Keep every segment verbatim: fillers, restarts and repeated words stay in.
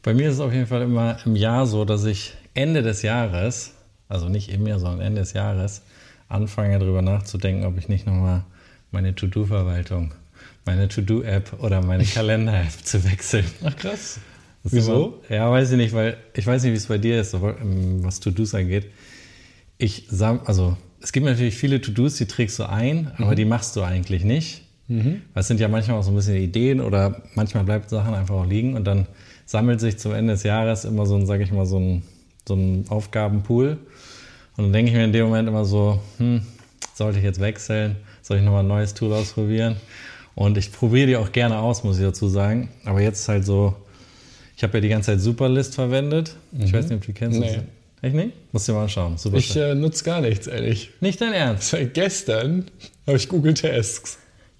Bei mir ist es auf jeden Fall immer im Jahr so, dass ich Ende des Jahres, also nicht im Jahr, sondern Ende des Jahres, anfange darüber nachzudenken, ob ich nicht nochmal meine To-Do-Verwaltung, meine To-Do-App oder meine Kalender-App zu wechseln. Ach krass. Wieso? Immer, ja, weiß ich nicht, weil ich weiß nicht, wie es bei dir ist, was To-Dos angeht. Ich sag, also es gibt natürlich viele To-Dos, die trägst du ein, mhm. aber die machst du eigentlich nicht. Mhm. Weil es sind ja manchmal auch so ein bisschen Ideen oder manchmal bleibt Sachen einfach auch liegen und dann sammelt sich zum Ende des Jahres immer so ein, sag ich mal, so ein, so ein Aufgabenpool. Und dann denke ich mir in dem Moment immer so, hm, sollte ich jetzt wechseln? Soll ich nochmal ein neues Tool ausprobieren? Und ich probiere die auch gerne aus, muss ich dazu sagen. Aber jetzt ist halt so, ich habe ja die ganze Zeit Superlist verwendet. Mhm. Ich weiß nicht, ob du die kennst. Nee. Echt nicht? Musst du dir mal anschauen. Super ich äh, nutze gar nichts, ehrlich. Nicht dein Ernst? Seit gestern habe ich Google Tasks.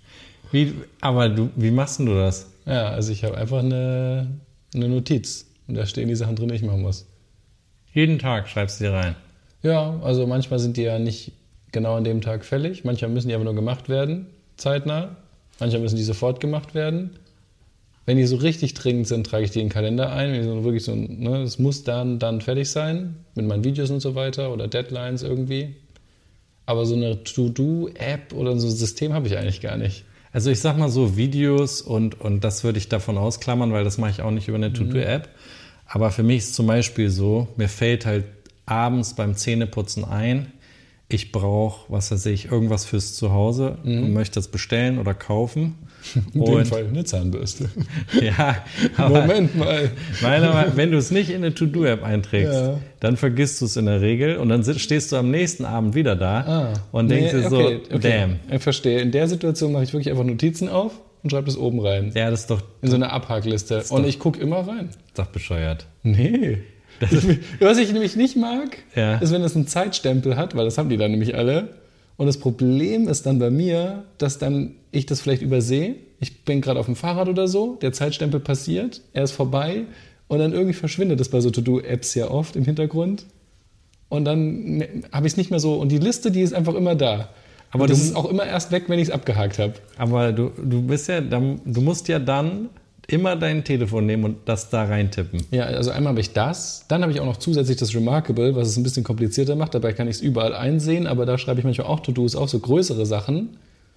Wie, aber du, wie machst denn du das? Ja, also ich habe einfach eine, eine Notiz. Und da stehen die Sachen drin, die ich machen muss. Jeden Tag schreibst du dir rein? Ja, also manchmal sind die ja nicht genau an dem Tag fällig. Manchmal müssen die aber nur gemacht werden, zeitnah. Manchmal müssen die sofort gemacht werden. Wenn die so richtig dringend sind, trage ich die in den Kalender ein. Wenn die so wirklich so, ne, es muss dann, dann fertig sein, mit meinen Videos und so weiter oder Deadlines irgendwie. Aber so eine To-Do-App oder so ein System habe ich eigentlich gar nicht. Also ich sag mal so, Videos und, und das würde ich davon ausklammern, weil das mache ich auch nicht über eine To-Do-App. Aber für mich ist zum Beispiel so, mir fällt halt abends beim Zähneputzen ein, ich brauche, was weiß ich, irgendwas fürs Zuhause mhm. und möchte das bestellen oder kaufen. In dem Fall eine Zahnbürste. Ja, aber Moment mal. Nein, aber wenn du es nicht in eine To-Do-App einträgst, ja. dann vergisst du es in der Regel und dann stehst du am nächsten Abend wieder da ah. und nee, denkst dir so, okay, okay. damn. Ich verstehe. In der Situation mache ich wirklich einfach Notizen auf und schreibe das oben rein. Ja, das ist doch... In so eine Abhackliste. Und ich gucke immer rein. Das ist doch bescheuert. Nee. Das ich, was ich nämlich nicht mag, ja. ist, wenn das einen Zeitstempel hat, weil das haben die dann nämlich alle. Und das Problem ist dann bei mir, dass dann ich das vielleicht übersehe. Ich bin gerade auf dem Fahrrad oder so, der Zeitstempel passiert, er ist vorbei und dann irgendwie verschwindet das bei so To-Do-Apps ja oft im Hintergrund. Und dann habe ich es nicht mehr so. Und die Liste, die ist einfach immer da. Aber das ist auch immer erst weg, wenn ich es abgehakt habe. Aber du, du bist ja, du musst ja dann immer dein Telefon nehmen und das da reintippen. Ja, also einmal habe ich das, dann habe ich auch noch zusätzlich das Remarkable, was es ein bisschen komplizierter macht. Dabei kann ich es überall einsehen, aber da schreibe ich manchmal auch To-Dos, auch so größere Sachen.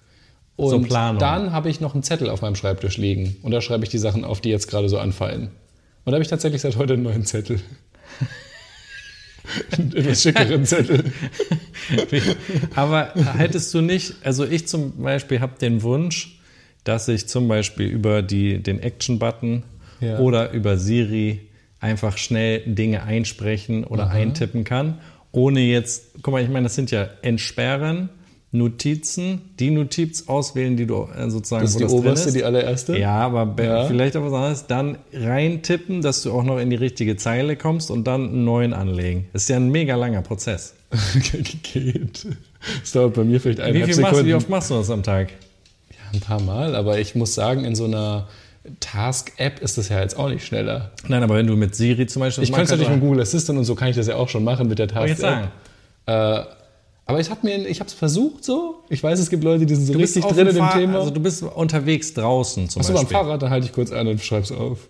Und so Planung. Dann habe ich noch einen Zettel auf meinem Schreibtisch liegen und da schreibe ich die Sachen auf, die jetzt gerade so anfallen. Und da habe ich tatsächlich seit heute einen neuen Zettel. Einen etwas schickeren Zettel. Aber hättest du nicht, also ich zum Beispiel habe den Wunsch, dass ich zum Beispiel über die, den Action-Button ja. oder über Siri einfach schnell Dinge einsprechen oder Aha. eintippen kann, ohne jetzt, guck mal, ich meine, das sind ja Entsperren, Notizen, die Notiz auswählen, die du sozusagen... Das ist wo die das oberste, drin ist. die allererste? Ja, aber ja. vielleicht auch was anderes. Dann reintippen, dass du auch noch in die richtige Zeile kommst und dann einen neuen anlegen. Das ist ja ein mega langer Prozess. Geht. Das dauert bei mir vielleicht eineinhalb wie viel Sekunden. Machst du, wie oft machst du das am Tag? Ja, ein paar Mal, aber ich muss sagen, in so einer Task-App ist das ja jetzt auch nicht schneller. Nein, aber wenn du mit Siri zum Beispiel... Ich kann es natürlich mit Google Assistant und so kann ich das ja auch schon machen mit der Task-App. Ich sagen. Äh, Aber ich habe es versucht so. Ich weiß, es gibt Leute, die sind so du richtig drin in dem Fahr- Thema. Also du bist unterwegs draußen zum Achso, Beispiel. beim Fahrrad, dann halte ich kurz an und schreib's auf.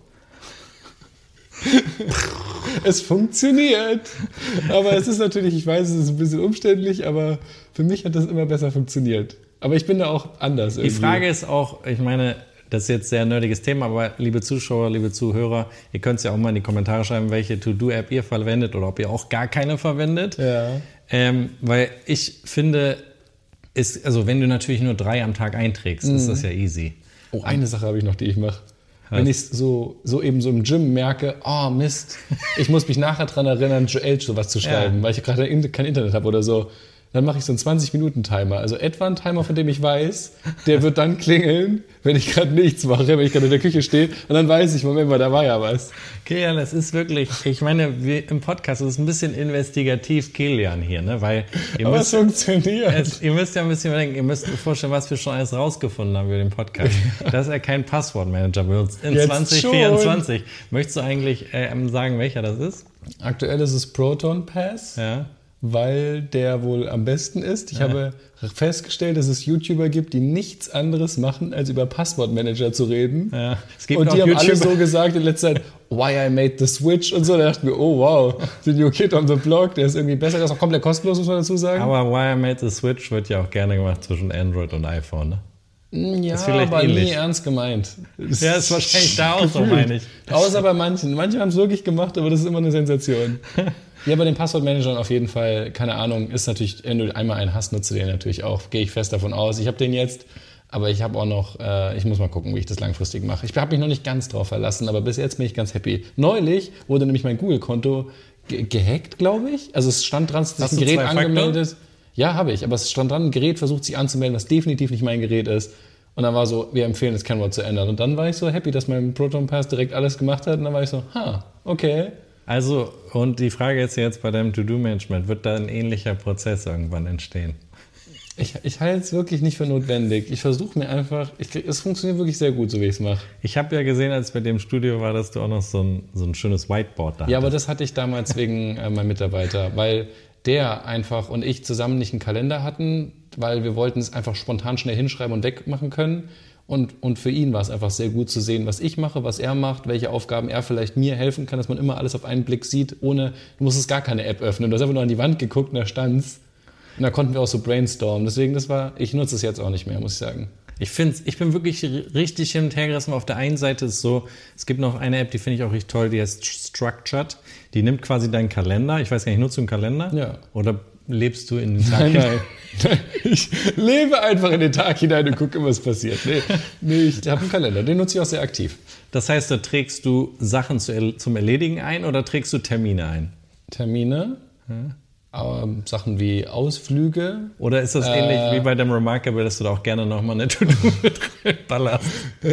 Es funktioniert. Aber es ist natürlich, ich weiß, es ist ein bisschen umständlich, aber für mich hat das immer besser funktioniert. Aber ich bin da auch anders irgendwie. Die Frage ist auch, ich meine, das ist jetzt ein sehr nerdiges Thema, aber liebe Zuschauer, liebe Zuhörer, ihr könnt es ja auch mal in die Kommentare schreiben, welche To-Do-App ihr verwendet oder ob ihr auch gar keine verwendet. Ja. Ähm, weil ich finde, ist, also wenn du natürlich nur drei am Tag einträgst, mhm. ist das ja easy. Oh, eine Sache habe ich noch, die ich mache. Wenn ich so, so eben so im Gym merke, oh Mist, ich muss mich nachher dran erinnern, Joel sowas zu schreiben, ja. weil ich gerade kein Internet habe oder so. Dann mache ich so einen zwanzig-Minuten-Timer. Also etwa einen Timer, von dem ich weiß, der wird dann klingeln, wenn ich gerade nichts mache, wenn ich gerade in der Küche stehe. Und dann weiß ich, Moment mal, da war ja was. Kilian, das ist wirklich, ich meine, wir im Podcast ist es ein bisschen investigativ, Kilian hier, ne? Weil ihr Aber müsst, es funktioniert. Es, ihr müsst ja ein bisschen denken, ihr müsst euch vorstellen, was wir schon alles rausgefunden haben über den Podcast. Dass er keinen Passwortmanager benutzt. In Jetzt zwanzig vierundzwanzig. Möchtest du eigentlich äh, sagen, welcher das ist? Aktuell ist es Proton Pass. Ja. weil der wohl am besten ist. Ich ja. habe festgestellt, dass es YouTuber gibt, die nichts anderes machen, als über Passwortmanager zu reden. Ja. Es gibt und die haben YouTuber. alle so gesagt in letzter Zeit, why I made the switch und so. Da dachten wir, oh wow, the new kid on the block, der ist irgendwie besser. Der ist auch komplett kostenlos, muss man dazu sagen. Aber why I made the switch wird ja auch gerne gemacht zwischen Android und iPhone, ne? Ja, aber ähnlich. Nie ernst gemeint. Das ja, ist wahrscheinlich da auch so, meine ich. Außer bei manchen. Manche haben es wirklich gemacht, aber das ist immer eine Sensation. Ja, bei den Passwortmanagern auf jeden Fall, keine Ahnung, ist natürlich, wenn du einmal einen hast, nutze den natürlich auch. Gehe ich fest davon aus. Ich habe den jetzt, aber ich habe auch noch, äh, ich muss mal gucken, wie ich das langfristig mache. Ich habe mich noch nicht ganz drauf verlassen, aber bis jetzt bin ich ganz happy. Neulich wurde nämlich mein Google-Konto ge- gehackt, glaube ich. Also es stand dran, dass ein Gerät angemeldet ist. Ja, habe ich, aber es stand dran, ein Gerät versucht sich anzumelden, was definitiv nicht mein Gerät ist. Und dann war so, wir empfehlen das Kennwort zu ändern. Und dann war ich so happy, dass mein Proton Pass direkt alles gemacht hat. Und dann war ich so, ha, okay. Also, und die Frage ist jetzt bei deinem To-Do-Management, wird da ein ähnlicher Prozess irgendwann entstehen? Ich, ich halte es wirklich nicht für notwendig. Ich versuche mir einfach, ich, es funktioniert wirklich sehr gut, so wie ich es mache. Ich habe ja gesehen, als ich bei dem Studio war, dass du auch noch so ein, so ein schönes Whiteboard da hattest. Ja, aber das hatte ich damals wegen äh, meinem Mitarbeiter, weil der einfach und ich zusammen nicht einen Kalender hatten, weil wir wollten es einfach spontan schnell hinschreiben und wegmachen können. Und, und für ihn war es einfach sehr gut zu sehen, was ich mache, was er macht, welche Aufgaben er vielleicht mir helfen kann, dass man immer alles auf einen Blick sieht, ohne, du musstest gar keine App öffnen. Du hast einfach nur an die Wand geguckt und da stand's. Und da konnten wir auch so brainstormen. Deswegen, das war, ich nutze es jetzt auch nicht mehr, muss ich sagen. Ich finde, ich bin wirklich richtig hin und her gerissen. Auf der einen Seite ist es so, es gibt noch eine App, die finde ich auch richtig toll, die heißt Structured. Die nimmt quasi deinen Kalender. Ich weiß gar nicht, nutzt du einen Kalender? Ja. Oder lebst du in den Tag nein, hinein? Nein, ich lebe einfach in den Tag hinein und gucke, was passiert. Nee, nee ich habe einen Kalender, den nutze ich auch sehr aktiv. Das heißt, da trägst du Sachen zu, zum Erledigen ein oder trägst du Termine ein? Termine? Hm. Ähm, Sachen wie Ausflüge. Oder ist das äh, ähnlich wie bei dem Remarkable, dass du da auch gerne nochmal eine To-Do mit ballerst?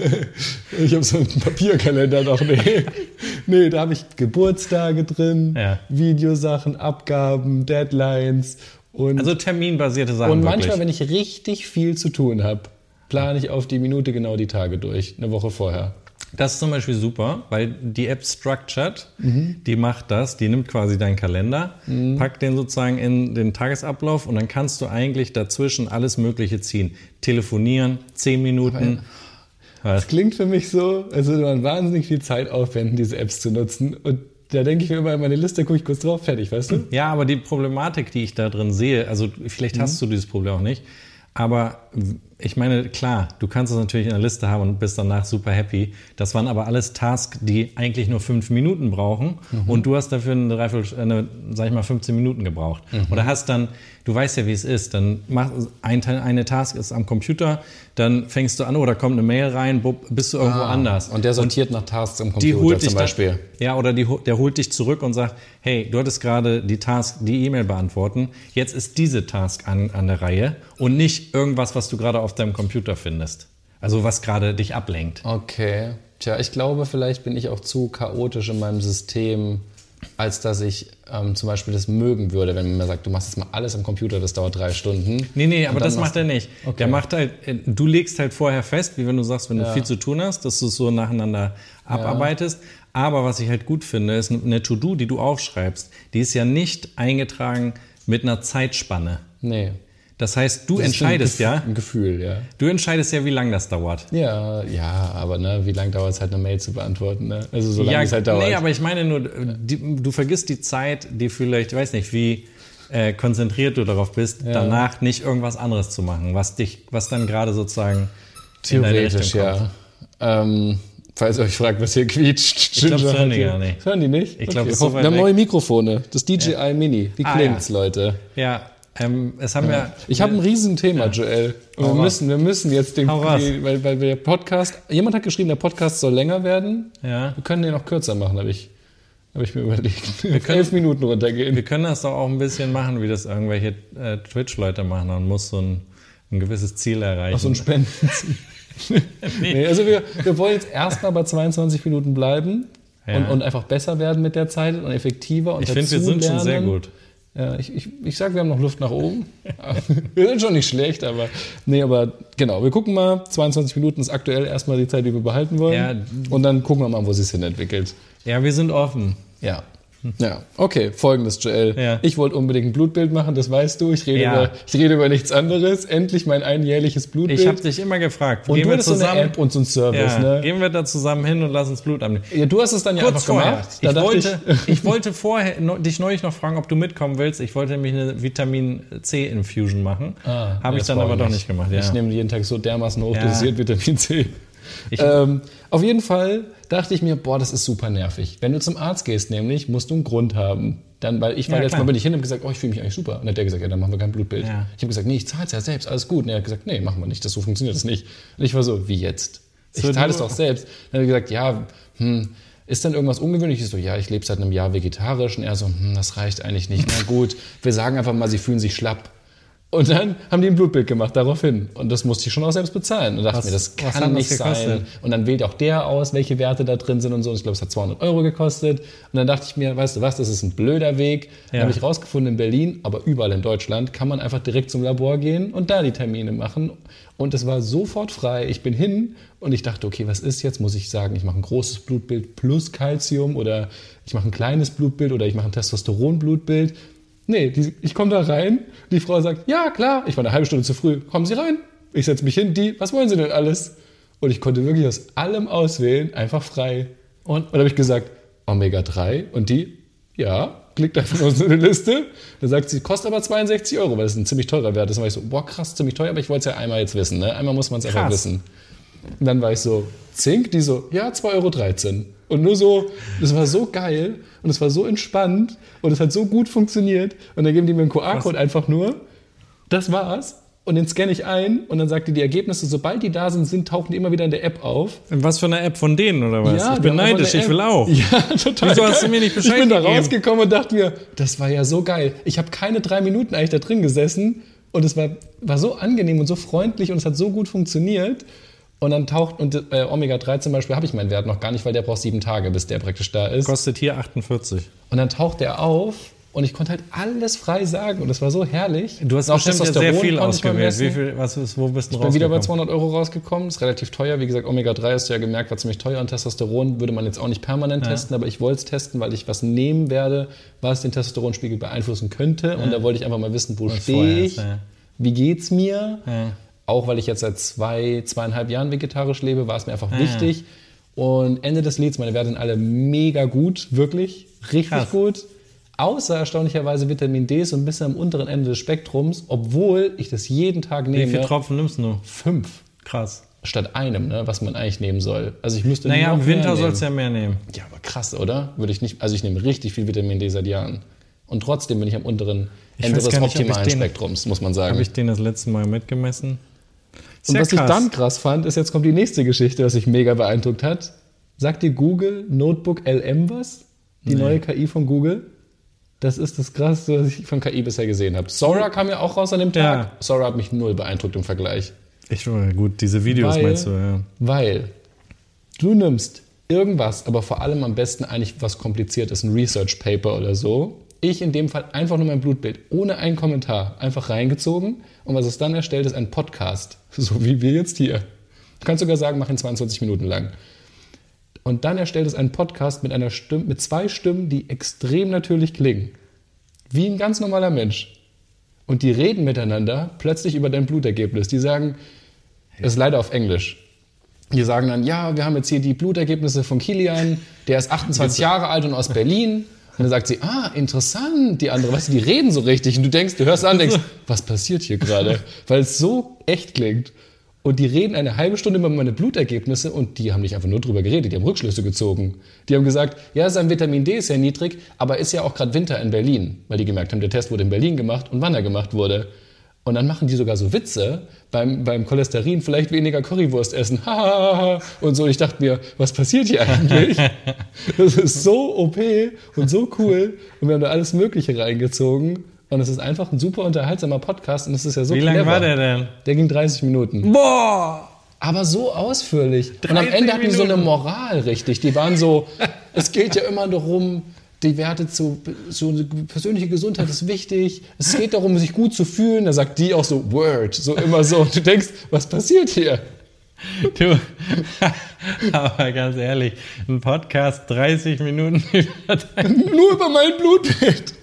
Ich habe so einen Papierkalender noch. Nee, nee da habe ich Geburtstage drin, ja. Videosachen, Abgaben, Deadlines. Und, also terminbasierte Sachen. Und wirklich. manchmal, wenn ich richtig viel zu tun habe, plane ich auf die Minute genau die Tage durch, eine Woche vorher. Das ist zum Beispiel super, weil die App Structured, mhm. die macht das, die nimmt quasi deinen Kalender, mhm. packt den sozusagen in den Tagesablauf und dann kannst du eigentlich dazwischen alles Mögliche ziehen. Telefonieren, zehn Minuten. Aber das klingt für mich so, als würde man wahnsinnig viel Zeit aufwenden, diese Apps zu nutzen. Und da denke ich mir immer, in meine Liste gucke ich kurz drauf, fertig, weißt du? Ja, aber die Problematik, die ich da drin sehe, also vielleicht mhm. hast du dieses Problem auch nicht, aber ich meine, klar, du kannst es natürlich in der Liste haben und bist danach super happy. Das waren aber alles Tasks, die eigentlich nur fünf Minuten brauchen mhm. und du hast dafür eine Dreiviertel, eine, sag ich mal, fünfzehn Minuten gebraucht. Mhm. Oder hast dann, du weißt ja, wie es ist, dann mach ein, eine Task ist am Computer, dann fängst du an oder kommt eine Mail rein, bupp, bist du irgendwo ah, anders. Und der sortiert und nach Tasks am Computer zum Beispiel. Dann, ja, oder die, der holt dich zurück und sagt, hey, du hattest gerade die Task, die E-Mail beantworten, jetzt ist diese Task an, an der Reihe und nicht irgendwas, was du gerade auf deinem Computer findest. Also was gerade dich ablenkt. Okay. Tja, ich glaube, vielleicht bin ich auch zu chaotisch in meinem System, als dass ich ähm, zum Beispiel das mögen würde, wenn man mir sagt, du machst jetzt mal alles am Computer, das dauert drei Stunden. Nee, nee, aber das macht er nicht. Okay. Der macht halt, du legst halt vorher fest, wie wenn du sagst, wenn ja. du viel zu tun hast, dass du es so nacheinander abarbeitest. Ja. Aber was ich halt gut finde, ist eine To-Do, die du aufschreibst, die ist ja nicht eingetragen mit einer Zeitspanne. Nee. Das heißt, du das entscheidest ein Gef- ja. Ein Gefühl, ja. Du entscheidest ja, wie lange das dauert. Ja, ja, aber ne, wie lange dauert es halt, eine Mail zu beantworten? Ne? Also so lange ja, es halt dauert. Nee, aber ich meine nur, die, du vergisst die Zeit, die vielleicht, ich weiß nicht, wie äh, konzentriert du darauf bist, ja. danach nicht irgendwas anderes zu machen, was dich, was dann gerade sozusagen theoretisch, ja. Ähm, falls ihr euch fragt, was hier quietscht. Ich glaube, das hören die gar nicht. Das hören die nicht? Ich glaube, okay. so Wir haben neue Mikrofone. Das D J I ja. Mini. Wie ah, klingt's, ja. Leute? Ja. Ähm, es haben ja. ja ich habe ein Riesenthema, ja. Joel. Und wir müssen, wir müssen jetzt den, die, weil, weil der Podcast, jemand hat geschrieben, der Podcast soll länger werden. Ja. Wir können den noch kürzer machen, habe ich, hab ich mir überlegt. Wir können elf Minuten runtergehen. Wir können das doch auch ein bisschen machen, wie das irgendwelche äh, Twitch-Leute machen. Man muss so ein, ein gewisses Ziel erreichen. Ach, so ein Spendenziel. nee. nee, also wir, wir wollen jetzt erstmal bei zweiundzwanzig Minuten bleiben ja. und, und einfach besser werden mit der Zeit und effektiver. Und ich finde, wir sind schon sehr gut. Ja, ich, ich, ich sage, wir haben noch Luft nach oben. Wir sind schon nicht schlecht, aber nee, aber genau, wir gucken mal. zweiundzwanzig Minuten ist aktuell erstmal die Zeit, die wir behalten wollen. Ja. Und dann gucken wir mal, wo es sich hin entwickelt. Ja, wir sind offen. Ja. Ja, okay, folgendes, Joel. Ja. Ich wollte unbedingt ein Blutbild machen, das weißt du. Ich rede, Ja. über, ich rede über nichts anderes. Endlich mein einjährliches Blutbild. Ich habe dich immer gefragt. und gehen du wir hattest so eine zusammen, App und so einen Service, ja, ne? gehen wir da zusammen hin und lass uns Blut abnehmen. Ja, du hast es dann ja Kurz einfach vorher. gemacht. Da Ich dachte wollte, ich wollte vorher no, dich neulich noch fragen, ob du mitkommen willst. Ich wollte nämlich eine Vitamin-C-Infusion machen. Ah, habe ja, ich dann das aber brauch doch ich nicht gemacht. Ja. Ich nehme jeden Tag so dermaßen hochdosiert Ja. Vitamin C. Ich- Ähm, auf jeden Fall dachte ich mir, boah, das ist super nervig. Wenn du zum Arzt gehst, nämlich, musst du einen Grund haben. Dann, weil ich war Ja, letztes klar. Mal bin ich hin und hab gesagt, oh, ich fühle mich eigentlich super. Und dann hat der gesagt, ja, dann machen wir kein Blutbild. Ja. Ich habe gesagt, nee, ich zahle es ja selbst, alles gut. Und er hat gesagt, nee, machen wir nicht, das so funktioniert das nicht. Und ich war so, wie jetzt? Ich So, zahle du- es doch selbst. Dann hat er gesagt, ja, hm, ist denn irgendwas Ungewöhnliches? Ich so, ja, ich lebe seit einem Jahr vegetarisch. Und er so, hm, das reicht eigentlich nicht. Na gut, wir sagen einfach mal, sie fühlen sich schlapp. Und dann haben die ein Blutbild gemacht daraufhin. Und das musste ich schon auch selbst bezahlen. Und dachte Was- mir, das was kann hat das nicht gekostet? sein. Und dann wählt auch der aus, welche Werte da drin sind und so. Und ich glaube, es hat zweihundert Euro gekostet. Und dann dachte ich mir, weißt du was, das ist ein blöder Weg. Dann Ja. habe ich rausgefunden, in Berlin, aber überall in Deutschland, kann man einfach direkt zum Labor gehen und da die Termine machen. Und es war sofort frei. Ich bin hin und ich dachte, okay, was ist jetzt? Muss ich sagen, ich mache ein großes Blutbild plus Calcium oder ich mache ein kleines Blutbild oder ich mache ein Testosteron-Blutbild. Nee, die, ich komme da rein, die Frau sagt, ja klar, ich war eine halbe Stunde zu früh, kommen Sie rein. Ich setze mich hin, die, was wollen Sie denn alles? Und ich konnte wirklich aus allem auswählen, einfach frei. Und, und dann habe ich gesagt, Omega drei und die, ja, klickt einfach auf so eine Liste. Dann sagt sie, kostet aber zweiundsechzig Euro, weil das ist ein ziemlich teurer Wert. Das war ich so, boah krass, ziemlich teuer, aber ich wollte es ja einmal jetzt wissen. Ne? Einmal muss man es einfach Krass. wissen. Und dann war ich so, Zink, die so, ja, zwei Euro dreizehn. Und nur so, das war so geil und es war so entspannt und es hat so gut funktioniert. Und dann geben die mir einen Q R-Code einfach nur, das war's. Und den scanne ich ein und dann sagt die die Ergebnisse, sobald die da sind, sind, tauchen die immer wieder in der App auf. Was für eine App von denen oder was? Ja, ich die bin haben einfach neidisch, eine ich will App. auch. Ja, total Wieso hast geil. du mir nicht Bescheid Ich bin da gegeben? rausgekommen und dachte mir, das war ja so geil. Ich habe keine drei Minuten eigentlich da drin gesessen und es war, war so angenehm und so freundlich und es hat so gut funktioniert. Und dann taucht, und äh, Omega drei zum Beispiel habe ich meinen Wert noch gar nicht, weil der braucht sieben Tage, bis der praktisch da ist. Kostet hier achtundvierzig. Und dann taucht der auf und ich konnte halt alles frei sagen und das war so herrlich. Du hast Auch bestimmt ja sehr Testosteron viel konnte ich mal ausgewählt. messen. Wie viel, was ist, wo bist du Ich bin wieder bei rausgekommen? zweihundert Euro rausgekommen, ist relativ teuer. Wie gesagt, Omega drei hast du ja gemerkt, war ziemlich teuer und Testosteron würde man jetzt auch nicht permanent Ja. testen, aber ich wollte es testen, weil ich was nehmen werde, was den Testosteronspiegel beeinflussen könnte. Und da wollte ich einfach mal wissen, wo Was stehe vorher ich, ist, ja. wie geht's mir. Ja. Auch weil ich jetzt seit zwei, zweieinhalb Jahren vegetarisch lebe, war es mir einfach Ah, wichtig. Und Ende des Lieds, meine Werte sind alle mega gut, wirklich, richtig Krass. gut. Außer erstaunlicherweise Vitamin D so ein bisschen am unteren Ende des Spektrums, obwohl ich das jeden Tag Wie nehme. viele Tropfen nimmst du? Fünf. Krass. Statt einem, ne, was man eigentlich nehmen soll. Also ich müsste Naja, noch im Winter mehr sollst du nehmen. ja mehr nehmen. Ja, aber krass, oder? Würde ich nicht. Also ich nehme richtig viel Vitamin D seit Jahren. Und trotzdem bin ich am unteren Ich Ende weiß des gar nicht, ob ich optimalen den- Spektrums, muss man sagen. Habe ich den das letzte Mal mitgemessen? Ist Und ja was krass. ich dann krass fand, ist, jetzt kommt die nächste Geschichte, was mich mega beeindruckt hat. Sagt dir Google Notebook L M was? Die Nee. neue K I von Google? Das ist das Krasseste, was ich von K I bisher gesehen habe. Sora kam ja auch raus an dem Tag. Ja. Sora hat mich null beeindruckt im Vergleich. Ich gut, diese Videos Weil- meinst du, ja. Weil du nimmst irgendwas, aber vor allem am besten eigentlich was Kompliziertes, ein Research Paper oder so. Ich in dem Fall einfach nur mein Blutbild, ohne einen Kommentar, einfach reingezogen. Und was es dann erstellt, ist ein Podcast. So wie wir jetzt hier. Du kannst sogar sagen, mach ihn zweiundzwanzig Minuten lang. Und dann erstellt es einen Podcast mit einer Stimme, mit zwei Stimmen, die extrem natürlich klingen. Wie ein ganz normaler Mensch. Und die reden miteinander plötzlich über dein Blutergebnis. Die sagen, das ist leider auf Englisch. Die sagen dann, ja, wir haben jetzt hier die Blutergebnisse von Kilian, der ist achtundzwanzig Jahre alt und aus Berlin. Und dann sagt sie, ah, interessant, die andere, weißt du, die reden so richtig. Und du denkst, du hörst an und denkst, was passiert hier gerade? Weil es so echt klingt. Und die reden eine halbe Stunde über meine Blutergebnisse und die haben nicht einfach nur drüber geredet, die haben Rückschlüsse gezogen. Die haben gesagt, ja, sein Vitamin D ist ja niedrig, aber ist ja auch gerade Winter in Berlin. Weil die gemerkt haben, der Test wurde in Berlin gemacht und wann er gemacht wurde. Und dann machen die sogar so Witze beim, beim Cholesterin, vielleicht weniger Currywurst essen. Hahaha. Und so, ich dachte mir, was passiert hier eigentlich? Das ist so O P und so cool. Und wir haben da alles Mögliche reingezogen. Und es ist einfach ein super unterhaltsamer Podcast. Und es ist ja so Wie clever. lange war der denn? Der ging dreißig Minuten. Boah! Aber so ausführlich. Und am dreißig Ende hatten die so eine Minuten. Moral, richtig. Die waren so, es geht ja immer darum, die Werte zu, so persönliche Gesundheit ist wichtig. Es geht darum, sich gut zu fühlen. Da sagt die auch so, Word, so immer so. Und du denkst, was passiert hier? Du, Aber ganz ehrlich, ein Podcast dreißig Minuten über dein Nur über mein Blutbild.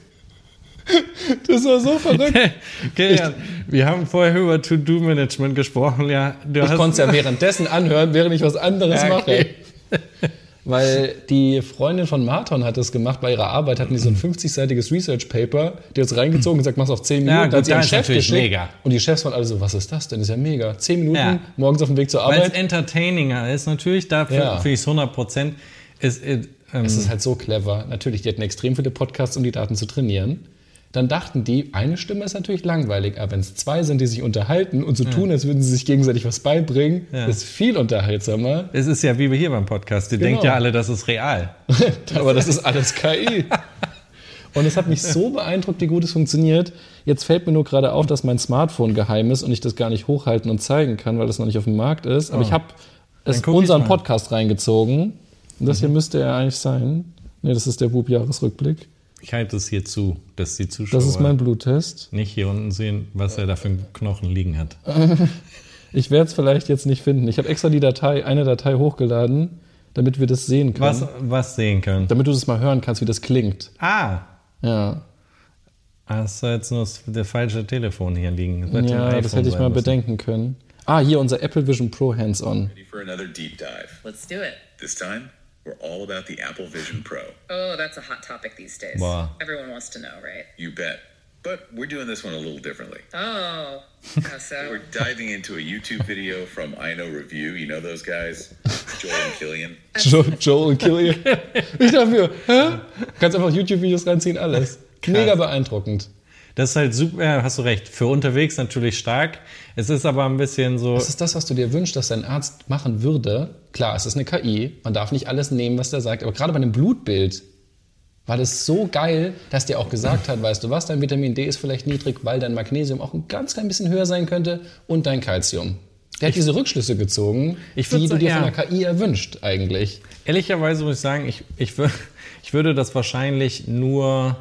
Das war so verrückt. Okay, ja, wir haben vorher über To-Do-Management gesprochen. Ja, du Ich hast konnte es ja währenddessen anhören, während ich was anderes Ja, okay. mache. Weil die Freundin von Marton hat das gemacht, bei ihrer Arbeit hatten die so ein fünfzig-seitiges Research-Paper, die hat es reingezogen und gesagt, mach's auf zehn Minuten. Ja, Dann gut, hat sie ja, einen ist Chef natürlich geschickt. mega. Und die Chefs waren alle so, was ist das denn? Das ist ja mega. Zehn Minuten, Ja. morgens auf dem Weg zur Weil es Arbeit. entertaininger ist, natürlich, dafür Ja. finde ich es hundert Prozent. Ist, äh, ähm, Es ist halt so clever. Natürlich, die hatten extrem viele Podcasts, um die Daten zu trainieren. Dann dachten die, eine Stimme ist natürlich langweilig, aber wenn es zwei sind, die sich unterhalten und so tun, als würden sie sich gegenseitig was beibringen, Ja. ist viel unterhaltsamer. es ist ja wie wir hier beim Podcast. Ihr Genau. denkt ja alle, das ist real. Aber das ist alles K I. Und es hat mich so beeindruckt, wie gut es funktioniert. Jetzt fällt mir nur gerade auf, dass mein Smartphone geheim ist und ich das gar nicht hochhalten und zeigen kann, weil das noch nicht auf dem Markt ist. Aber Oh. ich habe es Dann guck ich unseren mal. Podcast reingezogen. Und das hier müsste er eigentlich sein. Ne, das ist der Bub-Jahresrückblick. Ich halte es hier zu, dass die Zuschauer Das ist mein Bluttest. nicht hier unten sehen, was er da für einen Knochen liegen hat. Ich werde es vielleicht jetzt nicht finden. Ich habe extra die Datei, eine Datei hochgeladen, damit wir das sehen können. Was, was sehen können. Damit du das mal hören kannst, wie das klingt. Ah, Ja, hast du jetzt nur das der falsche Telefon hier liegen. Das hätte ein ja iPhone das hätte ich sein mal müssen. bedenken können. Ah, hier unser Apple Vision Pro Hands-On. Ready for another deep dive. Let's do it. This time, we're all about the Apple Vision Pro. Oh, that's a hot topic these days. Wow. Everyone wants to know, right? You bet. But we're doing this one a little differently. Oh, how so? We're diving into a YouTube video from I Know Review. You know those guys? Joel and Killian. Jo Joel und Killian. Ich dafür. Hä? Kannst einfach YouTube-Videos reinziehen, alles. Mega beeindruckend. Das ist halt super, ja, hast du recht. Für unterwegs natürlich stark. Es ist aber ein bisschen so. Das ist das, was du dir wünschst, dass dein Arzt machen würde. Klar, es ist eine K I. Man darf nicht alles nehmen, was der sagt. Aber gerade bei einem Blutbild war das so geil, dass der auch gesagt hat, weißt du was, dein Vitamin D ist vielleicht niedrig, weil dein Magnesium auch ein ganz klein bisschen höher sein könnte und dein Calcium. Der hat diese Rückschlüsse gezogen, Ich würd die du sagen, dir ja. von der K I erwünscht eigentlich. Ehrlicherweise muss ich sagen, ich, ich, wür- ich würde das wahrscheinlich nur.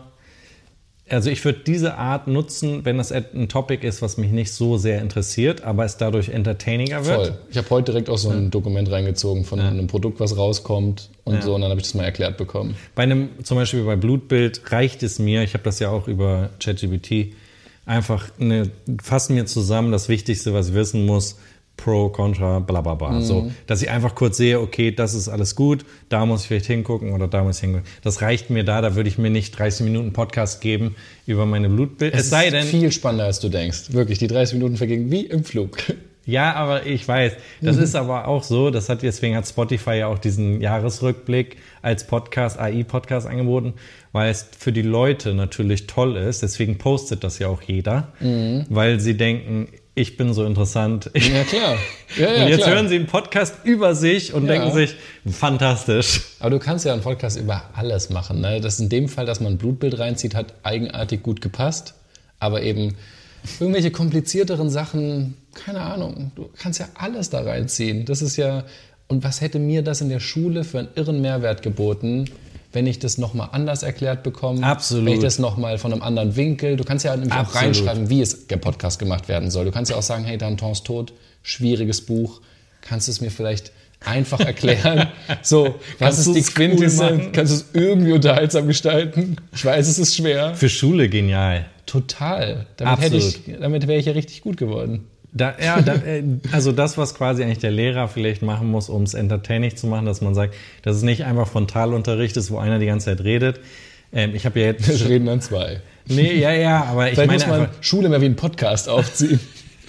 Also ich würde diese Art nutzen, wenn das ein Topic ist, was mich nicht so sehr interessiert, aber es dadurch entertaininger wird. Voll. Ich habe heute direkt auch so ein Dokument reingezogen von einem Produkt, was rauskommt und Ja. so, und dann habe ich das mal erklärt bekommen. Bei einem, zum Beispiel bei Blutbild reicht es mir, ich habe das ja auch über ChatGPT, einfach eine, fassen mir zusammen das Wichtigste, was ich wissen muss, Pro, Contra, bla bla bla. So, dass ich einfach kurz sehe, okay, das ist alles gut, da muss ich vielleicht hingucken oder da muss ich hingucken. Das reicht mir da, da würde ich mir nicht dreißig Minuten Podcast geben über meine Blutbild. Es, Es sei ist denn, viel spannender, als du denkst. Wirklich, die dreißig Minuten vergingen wie im Flug. ja, aber ich weiß, das ist aber auch so, das hat deswegen hat Spotify ja auch diesen Jahresrückblick als Podcast, A I-Podcast angeboten, weil es für die Leute natürlich toll ist, deswegen postet das ja auch jeder, weil sie denken, ich bin so interessant. Ich, Ja, klar. Ja, ja, und jetzt klar. hören sie einen Podcast über sich und Ja. denken sich, fantastisch. Aber du kannst ja einen Podcast über alles machen. Ne? Das in dem Fall, dass man ein Blutbild reinzieht, hat eigenartig gut gepasst. Aber eben irgendwelche komplizierteren Sachen, keine Ahnung. Du kannst ja alles da reinziehen. Das ist ja. Und was hätte mir das in der Schule für einen irren Mehrwert geboten, wenn ich das nochmal anders erklärt bekomme? Absolut. Wenn ich das nochmal von einem anderen Winkel. Du kannst ja nämlich auch Absolut. reinschreiben, wie es der Podcast gemacht werden soll. Du kannst ja auch sagen, hey, Dantons Tod, schwieriges Buch. Kannst du es mir vielleicht einfach erklären? So, was Kannst ist die du's cool Quintessenz? machen? Kannst du es irgendwie unterhaltsam gestalten? Ich weiß, es ist schwer. Für Schule genial. Total. Damit, hätte ich, damit wäre ich ja richtig gut geworden. Da, ja, da, äh, also das, was quasi eigentlich der Lehrer vielleicht machen muss, um es entertaining zu machen, dass man sagt, dass es nicht einfach Frontalunterricht ist, wo einer die ganze Zeit redet. Ähm, ich habe ja jetzt... Wir reden dann zwei. Nee, ja, ja, aber ich Vielleicht meine muss man einfach, Schule mehr wie einen Podcast aufziehen.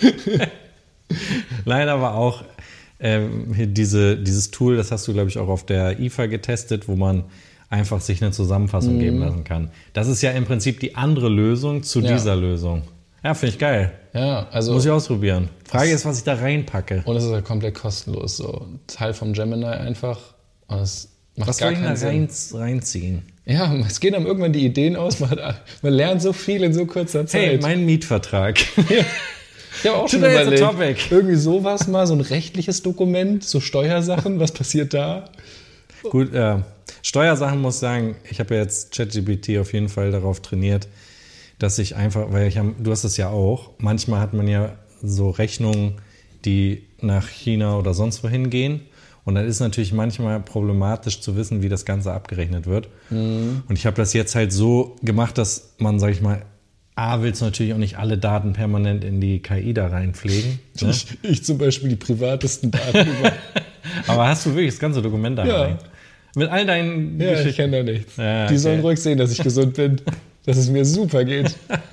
leider aber auch ähm, hier diese, dieses Tool, das hast du, glaube ich, auch auf der I F A getestet, wo man einfach sich eine Zusammenfassung Mhm. geben lassen kann. Das ist ja im Prinzip die andere Lösung zu Ja. dieser Lösung. Ja, finde ich geil. Ja, also. Muss ich ausprobieren. Frage ist, was ich da reinpacke. Und es ist ja komplett kostenlos. So ein Teil vom Gemini einfach. Und es macht Was gar soll ich da keinen Sinn. rein, reinziehen? Ja, es gehen einem irgendwann die Ideen aus. Man, hat, man lernt so viel in so kurzer Zeit. Hey, mein Mietvertrag. Ich habe auch schon Today's a überlegt, topic. irgendwie sowas mal, so ein rechtliches Dokument, so Steuersachen, was passiert da? Gut, äh, Steuersachen muss ich sagen, ich habe ja jetzt ChatGPT auf jeden Fall darauf trainiert, dass ich einfach, weil ich hab, du hast es ja auch, manchmal hat man ja so Rechnungen, die nach China oder sonst wohin gehen Und dann ist natürlich manchmal problematisch zu wissen, wie das Ganze abgerechnet wird. Mhm. Und ich habe das jetzt halt so gemacht, dass man, sag ich mal, A, willst du natürlich auch nicht alle Daten permanent in die K I da reinpflegen. Ne? Ich, ich zum Beispiel die privatesten Daten über. Aber hast du wirklich das ganze Dokument da Ja. rein? Mit all deinen Ja, ich Geschichten? kenne da nichts. Ja, Die okay. sollen ruhig sehen, dass ich gesund bin, dass es mir super geht.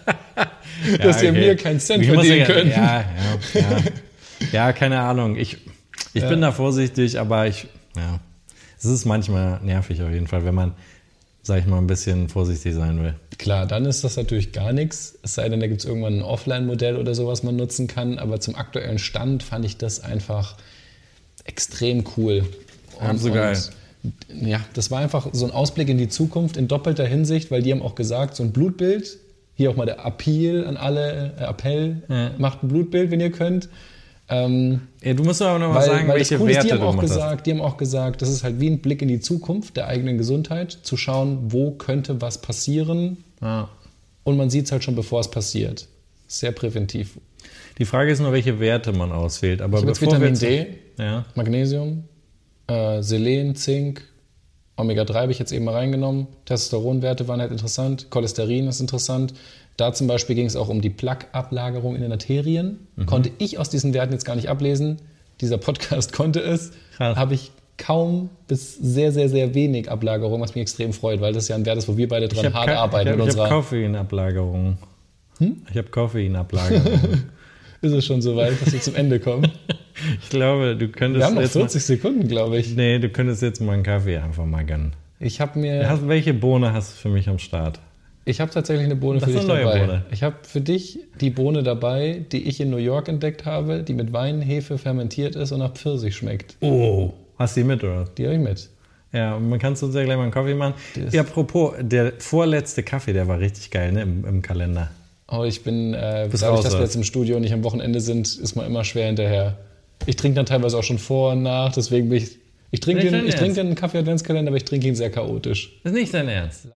Dass die okay. mir keinen Cent Ich muss verdienen ja, können. Ja, ja, ja. Ja, keine Ahnung. Ich, ich Ja. bin da vorsichtig, aber ich, ja, es ist manchmal nervig auf jeden Fall, wenn man, sag ich mal, ein bisschen vorsichtig sein will. Klar, dann ist das natürlich gar nichts. Es sei denn, da gibt es irgendwann ein Offline-Modell oder so, was man nutzen kann. Aber zum aktuellen Stand fand ich das einfach extrem cool. Ja, so geil. Ja, das war einfach so ein Ausblick in die Zukunft in doppelter Hinsicht, weil die haben auch gesagt, so ein Blutbild, hier auch mal der Appeal an alle, äh, Appell, Ja. macht ein Blutbild, wenn ihr könnt. Ähm, Ja, du musst aber noch mal weil, sagen, weil das welche Coole ist, Werte die haben du auch gemacht hast. gesagt, die haben auch gesagt, das ist halt wie ein Blick in die Zukunft der eigenen Gesundheit, zu schauen, wo könnte was passieren, Ja. und man sieht es halt schon, bevor es passiert. Sehr präventiv. Die Frage ist nur, welche Werte man auswählt. Aber Ich habe jetzt bevor wir Vitamin jetzt- D, Ja. Magnesium, äh, Selen, Zink, Omega drei habe ich jetzt eben mal reingenommen. Testosteronwerte waren halt interessant. Cholesterin ist interessant. Da zum Beispiel ging es auch um die Plaque-Ablagerung in den Arterien. Mhm. Konnte ich aus diesen Werten jetzt gar nicht ablesen. Dieser Podcast konnte es. Krass. Habe ich kaum bis sehr, sehr, sehr wenig Ablagerung, was mich extrem freut, weil das ja ein Wert ist, wo wir beide Ich dran habe hart arbeiten ich mit hab, ich hab unserer. Koffeinablagerung. Hm? Ich habe Koffeinablagerung. Ist es schon so weit, dass wir zum Ende kommen? Ich glaube, du könntest Wir haben noch jetzt vierzig Sekunden, glaube ich. mal, nee, du könntest jetzt mal einen Kaffee einfach mal gönnen. Ich habe mir. Hast, welche Bohne hast du für mich am Start? Ich habe tatsächlich eine Bohne Das für ist dich eine neue dabei. Bohne. Ich habe für dich die Bohne dabei, die ich in New York entdeckt habe, die mit Weinhefe fermentiert ist und nach Pfirsich schmeckt. Oh, hast du die mit, oder? Die habe ich mit. Ja, und man kann uns ja gleich mal einen Kaffee machen. Das- Ja, apropos, der vorletzte Kaffee, der war richtig geil, ne, im, im Kalender. Aber ich bin, äh, Bist dadurch, raus, dass wir oder? jetzt im Studio und nicht am Wochenende sind, ist man immer schwer hinterher. Ich trinke dann teilweise auch schon vor und nach, deswegen bin ich. Ich trinke Nicht den, dein ich trinke Ernst? den Kaffee-Adventskalender, aber ich trinke ihn sehr chaotisch. Das ist nicht dein Ernst.